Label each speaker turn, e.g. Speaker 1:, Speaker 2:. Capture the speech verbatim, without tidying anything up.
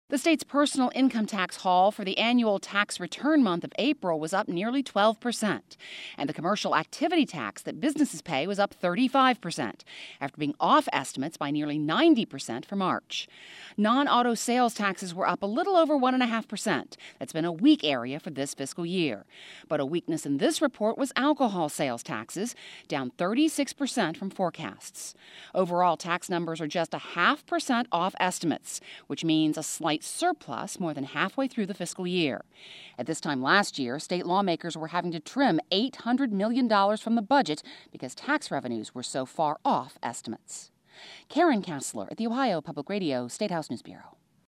Speaker 1: The state's personal income tax haul for the annual tax return month of April was up nearly twelve percent. And the commercial activity tax that businesses pay was up thirty-five percent, after being off estimates by nearly ninety percent for March. Non-auto sales taxes were up a little over one point five percent. That's been a weak area for this fiscal year. But a weakness in this report was alcohol sales taxes, down thirty-six percent from forecasts. Overall, tax numbers are just a half percent off estimates, which means a slight surplus more than halfway through the fiscal year. At this time last year, state lawmakers were having to trim eight hundred million dollars from the budget because tax revenues were so far off estimates. Karen Kassler at the Ohio Public Radio State House News Bureau.